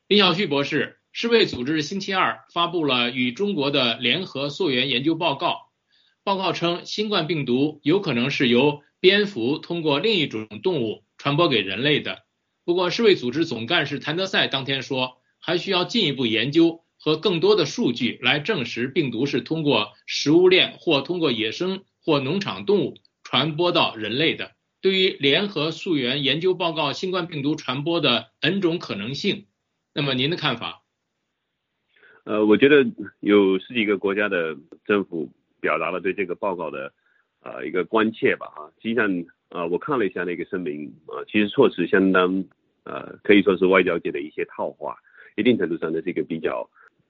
林晓旭博士，世卫组织星期二发布了与中国的联合溯源研究报告。报告称，新冠病毒有可能是由蝙蝠通过另一种动物传播给人类的。不过，世卫组织总干事谭德赛当天说，还需要进一步研究和更多的数据来证实病毒是通过食物链或通过野生或农场动物传播到人类的。对于联合溯源研究报告新冠病毒传播的 N 种可能性，那么您的看法？ 我觉得有十几个国家的政府表达了对这个报告的一个关切吧实际上我看了一下那个声明其实措辞相当可以说是外交界的一些套话，一定程度上的这个比较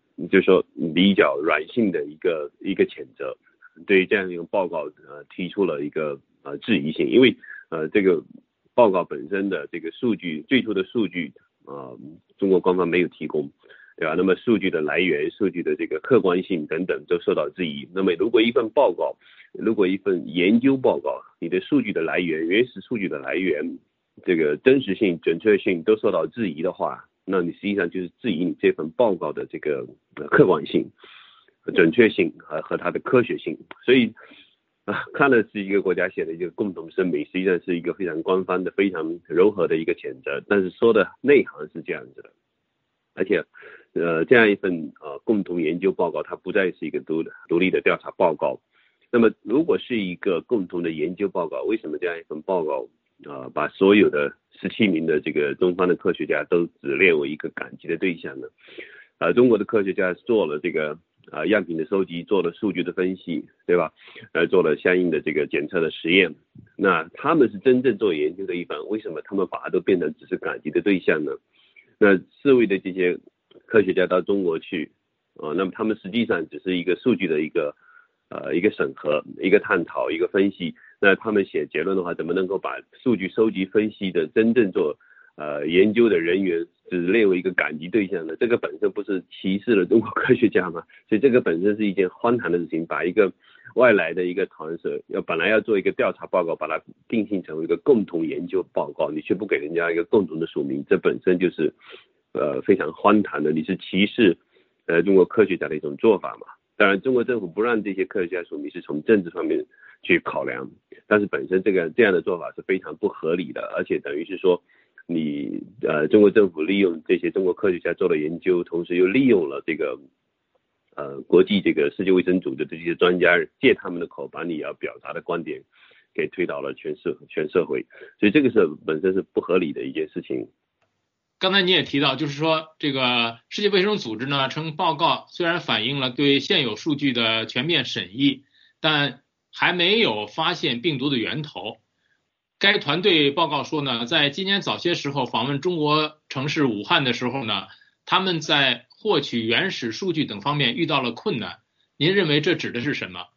软性的一个谴责，对这样一个报告提出了一个质疑性，因为这个报告本身的这个数据最初的数据中国官方没有提供，对吧？那么数据的来源、数据的这个客观性等等都受到质疑。那么如果一份研究报告，你的数据的来源、原始数据的来源、这个真实性、准确性都受到质疑的话，那你实际上就是质疑你这份报告的这个客观性、准确性和它的科学性。所以看了是一个国家写的一个共同声明，实际上是一个非常官方的、非常柔和的一个谴责，但是说的内涵是这样子的。而且这样一份共同研究报告，它不再是一个独立的调查报告。那么如果是一个共同的研究报告，为什么这样一份报告把所有的17名的这个中方的科学家都只列为一个感激的对象呢？中国的科学家做了这个样品的收集，做了数据的分析，对吧？做了相应的这个检测的实验。那他们是真正做研究的一方，为什么他们把它都变成只是感激的对象呢？那世卫的这些科学家到中国去那么他们实际上只是一个数据的一个审核、一个探讨、一个分析。那他们写结论的话，怎么能够把数据收集分析的真正做研究的人员只列为一个感激对象呢？这个本身不是歧视了中国科学家吗？所以这个本身是一件荒唐的事情，把一个外来的一个团社本来要做一个调查报告，把它定性成为一个共同研究报告，你却不给人家一个共同的署名，这本身就是非常荒唐的，你是歧视中国科学家的一种做法嘛。当然中国政府不让这些科学家署名是从政治方面去考量，但是本身这样的做法是非常不合理的，而且等于是说你中国政府利用这些中国科学家做了研究，同时又利用了这个国际这个世界卫生组织的这些专家，借他们的口把你要表达的观点给推倒了全社会，所以这个是本身是不合理的一件事情。 刚才你也提到，就是说这个世界卫生组织呢称报告虽然反映了对现有数据的全面审议，但还没有发现病毒的源头。该团队报告说呢，在今年早些时候访问中国城市武汉的时候呢，他们在获取原始数据等方面遇到了困难。您认为这指的是什么？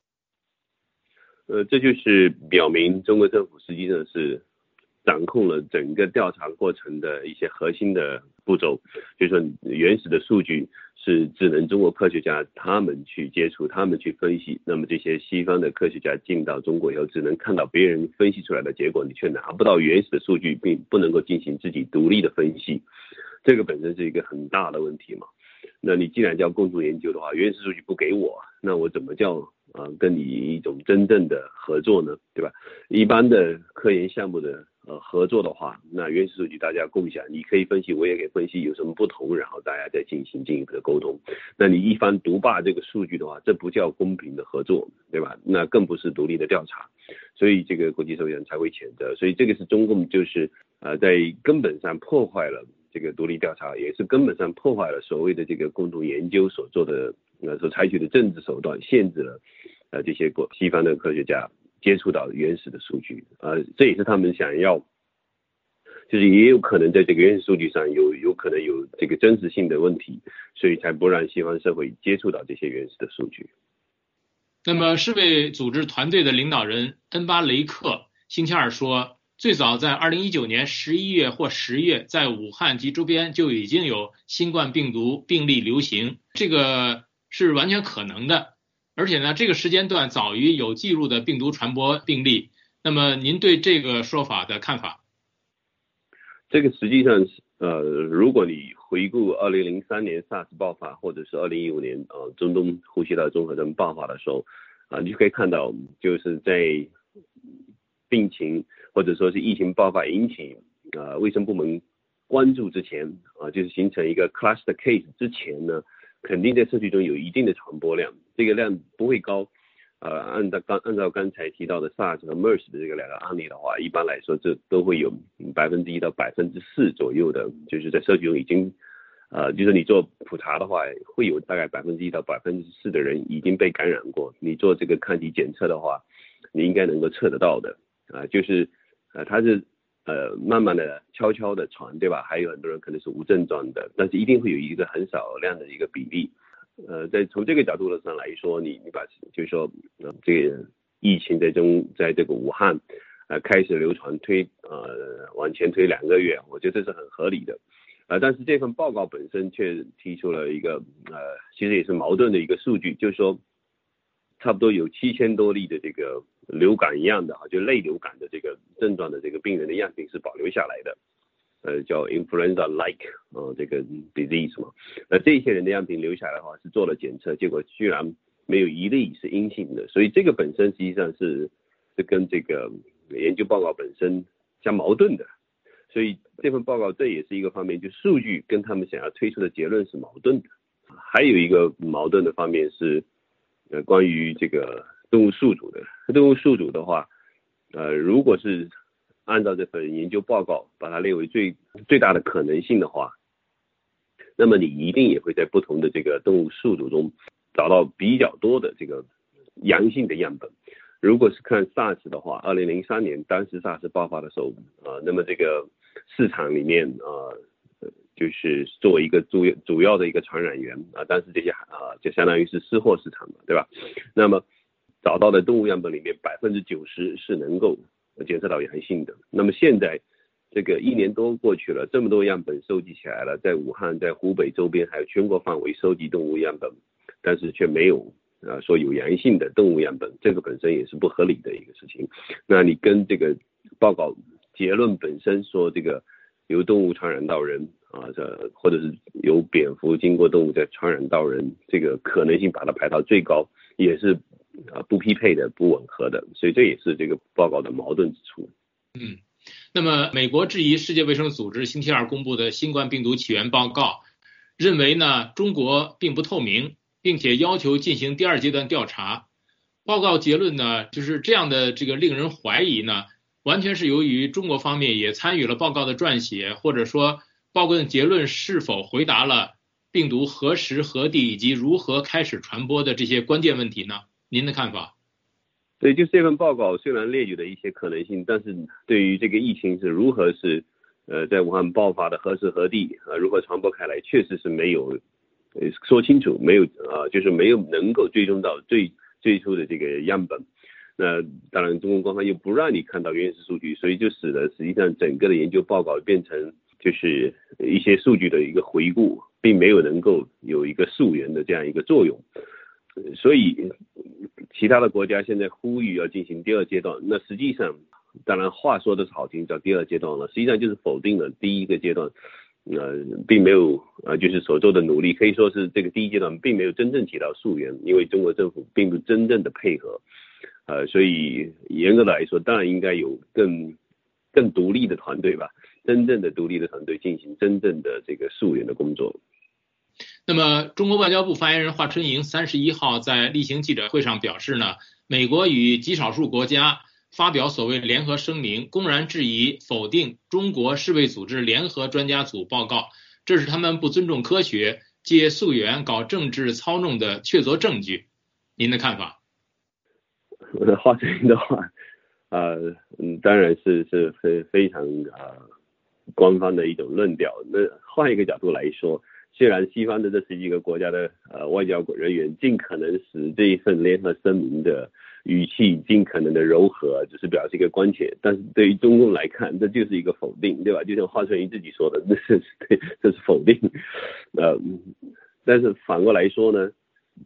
这就是表明中国政府实际上是掌控了整个调查过程的一些核心的步骤，就是说原始的数据是只能中国科学家他们去接触，他们去分析，那么这些西方的科学家进到中国以后，只能看到别人分析出来的结果，你却拿不到原始的数据，并不能够进行自己独立的分析，这个本身是一个很大的问题嘛。那你既然叫共同研究的话，原始数据不给我，那我怎么叫跟你一种真正的合作呢？对吧？一般的科研项目的合作的话，那原始数据大家共享，你可以分析，我也可以分析，有什么不同，然后大家再进行进一步的沟通。那你一方独霸这个数据的话，这不叫公平的合作，对吧？那更不是独立的调查，所以这个国际社会上才会谴责。所以这个是中共就是在根本上破坏了这个独立调查，也是根本上破坏了所谓的这个共同研究所做的所采取的政治手段，限制了这些西方的科学家接触到原始的数据，这也是他们想要，就是也有可能在这个原始数据上有可能有这个真实性的问题，所以才不让西方社会接触到这些原始的数据。 那么世卫组织团队的领导人恩巴雷克星期二说，最早在2019年11月或10月，在武汉及周边就已经有新冠病毒病例流行，这个是完全可能的。而且呢，这个时间段早于有记录的病毒传播病例。那么您对这个说法的看法？ 这个实际上如果你回顾2003年 SARS 爆发，或者是2015年中东呼吸道综合症爆发的时候，你就可以看到，就是在病情或者说是疫情爆发引起卫生部门关注之前就是形成一个 cluster case 之前呢，肯定在社区中有一定的传播量，这个量不会高。按照刚才提到的 SARS 和 MERS 的这个两个案例的话，一般来说这都会有1%到4%左右的，就是在社区中已经就是你做普查的话，会有大概1%到4%的人已经被感染过。你做这个抗体检测的话，你应该能够测得到的就是它是慢慢的悄悄的传，对吧？还有很多人可能是无症状的，但是一定会有一个很少量的一个比例。从这个角度上来说，你把就是说这个疫情在这个武汉开始流传往前推2个月，我觉得这是很合理的。但是这份报告本身却提出了一个其实也是矛盾的一个数据，就是说差不多有7000多例的这个流感一样的就类流感的这个症状的这个病人的样品是保留下来的。叫 influenza-like 这个 disease 嘛，这些人的样品留下来的话是做了检测，结果居然没有一例是阴性的，所以这个本身实际上是跟这个研究报告本身相矛盾的，所以这份报告这也是一个方面，就数据跟他们想要推出的结论是矛盾的。还有一个矛盾的方面是关于这个动物宿主的。动物宿主的话如果是按照这份研究报告把它列为最大的可能性的话，那么你一定也会在不同的这个动物宿主中找到比较多的这个阳性的样本。如果是看 SARS 的话，2003年当时 SARS 爆发的时候那么这个市场里面就是作为一个主要的一个传染源但是这些就相当于是私货市场嘛，对吧？那么找到的动物样本里面90%是能够检测到阳性的。那么现在这个1年多过去了，这么多样本收集起来了，在武汉在湖北周边还有全国范围收集动物样本，但是却没有说有阳性的动物样本，这个本身也是不合理的一个事情。那你跟这个报告结论本身说这个由动物传染到人或者是由蝙蝠经过动物再传染到人，这个可能性把它排到最高，也是不匹配的、不吻合的，所以这也是这个报告的矛盾之处。 那么美国质疑世界卫生组织星期二公布的新冠病毒起源报告，认为呢中国并不透明，并且要求进行第2阶段调查。报告结论呢就是这样的，这个令人怀疑呢，完全是由于中国方面也参与了报告的撰写，或者说报告的结论是否回答了病毒何时何地以及如何开始传播的这些关键问题呢？您的看法？ 对，就是这份报告虽然列举了一些可能性，但是对于这个疫情是如何是在武汉爆发的何时何地如何传播开来，确实是没有说清楚，没有就是没有能够追踪到最初的这个样本。那当然中国官方又不让你看到原始数据，所以就使得实际上整个的研究报告变成就是一些数据的一个回顾，并没有能够有一个溯源的这样一个作用。所以其他的国家现在呼吁要进行第2阶段，那实际上当然话说的是好听叫第2阶段了，实际上就是否定了第1个阶段并没有就是所做的努力，可以说是这个第1阶段并没有真正起到溯源，因为中国政府并不真正的配合所以严格的来说当然应该有更独立的团队吧，真正的独立的团队进行真正的这个溯源的工作。 那么中国外交部发言人华春莹31号在例行记者会上表示呢，美国与极少数国家发表所谓联合声明，公然质疑否定中国世卫组织联合专家组报告，这是他们不尊重科学，借溯源搞政治操弄的确凿证据。您的看法？ 华春莹的话当然是非常官方的一种论调。那换一个角度来说，虽然西方的这10几个国家的外交人员尽可能使这一份联合声明的语气尽可能的柔和，只是表示一个关切，但是对于中共来看，这就是一个否定，对吧？就像华春莹自己说的，这是否定。但是反过来说呢，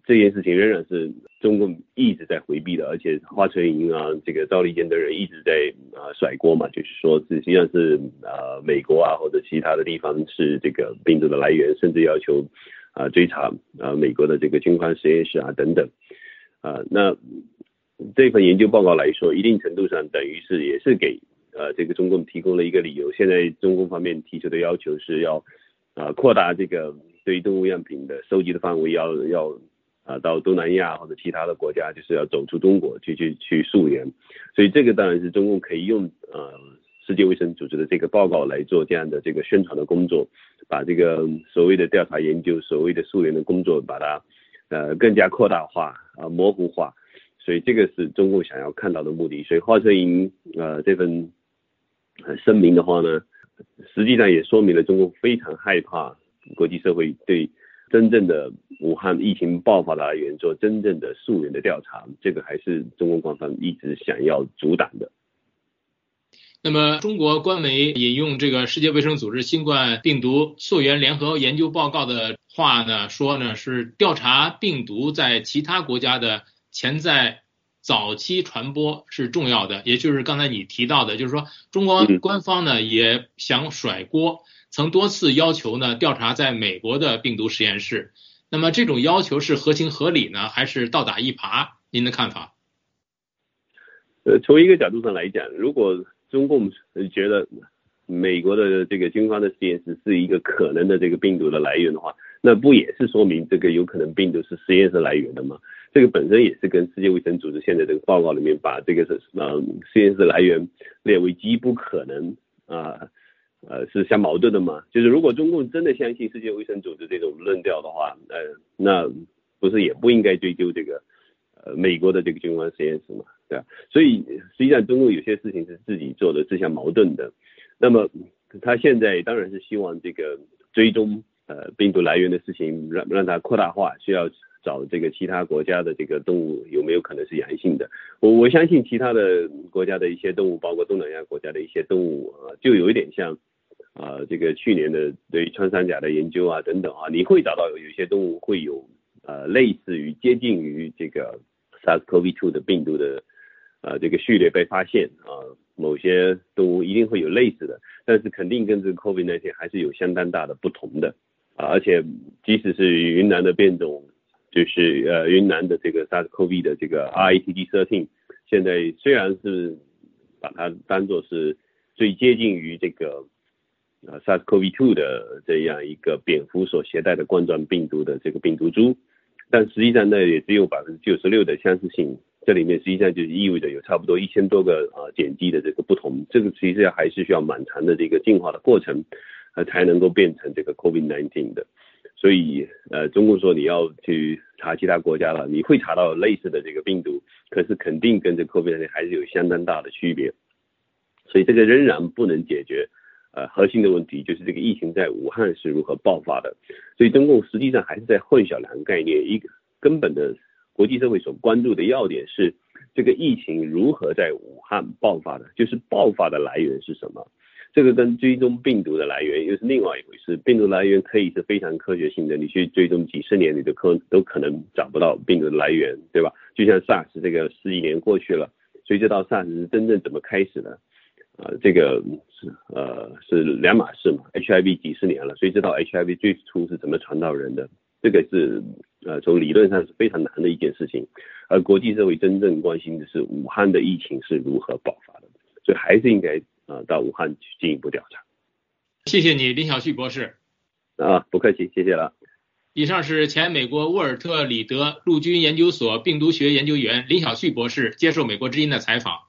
这件事情仍然是中共一直在回避的，而且华春莹啊，这个赵立坚的人一直在甩锅嘛，就是说实际上是美国啊或者其他的地方是这个病毒的来源，甚至要求追查美国的这个军方实验室啊等等那这份研究报告来说，一定程度上等于是也是给这个中共提供了一个理由。现在中共方面提出的要求是要扩大这个对于动物样品的收集的范围，要到东南亚或者其他的国家，就是要走出中国去溯源。所以这个当然是中共可以用世界卫生组织的这个报告来做这样的这个宣传的工作，把这个所谓的调查研究、所谓的溯源的工作，把它更加扩大化模糊化。所以这个是中共想要看到的目的。所以华春莹这份声明的话呢，实际上也说明了中共非常害怕国际社会对真正的武汉疫情爆发的来源做真正的溯源的调查，这个还是中共官方一直想要阻挡的。 那么中国官媒引用这个世界卫生组织新冠病毒溯源联合研究报告的话呢，说呢是调查病毒在其他国家的潜在早期传播是重要的，也就是刚才你提到的，就是说中国官方呢也想甩锅，曾多次要求呢调查在美国的病毒实验室。那么这种要求是合情合理呢，还是倒打一耙？您的看法？ 从一个角度上来讲，如果中共觉得美国的这个军方的实验室是一个可能的这个病毒的来源的话，那不也是说明这个有可能病毒是实验室来源的吗？这个本身也是跟世界卫生组织现在这个报告里面把这个实验室来源列为极不可能是相矛盾的嘛。就是如果中共真的相信世界卫生组织这种论调的话，那不是也不应该追究这个美国的这个军方实验室嘛，对吧？所以实际上中共有些事情是自己做的自相矛盾的。那么他现在当然是希望这个追踪病毒来源的事情让它扩大化，需要找这个其他国家的这个动物有没有可能是阳性的。我相信其他的国家的一些动物，包括东南亚国家的一些动物就有一点像这个去年的对于穿山甲的研究等等你会找到有一些动物会有类似于接近于这个 SARS-CoV-2 的病毒的这个序列被发现某些动物一定会有类似的，但是肯定跟这个 COVID-19 还是有相当大的不同的而且即使是云南的变种，就是云南的这个 SARS-CoV 的这个 RATG13， 现在虽然是把它当作是最接近于这个SARS-CoV-2 的这样一个蝙蝠所携带的冠状病毒的这个病毒株，但实际上呢也只有 96% 的相似性，这里面实际上就意味着有差不多1000多个碱基的这个不同，这个其实还是需要蛮长的这个进化的过程才能够变成这个 COVID-19 的。所以中共说你要去查其他国家了，你会查到类似的这个病毒，可是肯定跟这个 COVID-19 还是有相当大的区别，所以这个仍然不能解决核心的问题，就是这个疫情在武汉是如何爆发的。所以中共实际上还是在混淆两个概念，一个根本的国际社会所关注的要点是这个疫情如何在武汉爆发的，就是爆发的来源是什么。这个跟追踪病毒的来源又是另外一回事。病毒来源可以是非常科学性的，你去追踪几十年你都可能找不到病毒的来源，对吧？就像 SARS 这个10几年过去了，谁知道 SARS 是真正怎么开始的这个是两码事嘛。 HIV 几十年了，谁知道 HIV 最初是怎么传到人的，这个是从理论上是非常难的一件事情。而国际社会真正关心的是武汉的疫情是如何爆发的，所以还是应该到武汉去进一步调查。 谢谢你，林晓旭博士。 不客气，谢谢了。 以上是前美国沃尔特里德陆军研究所病毒学研究员林晓旭博士接受美国之音的采访。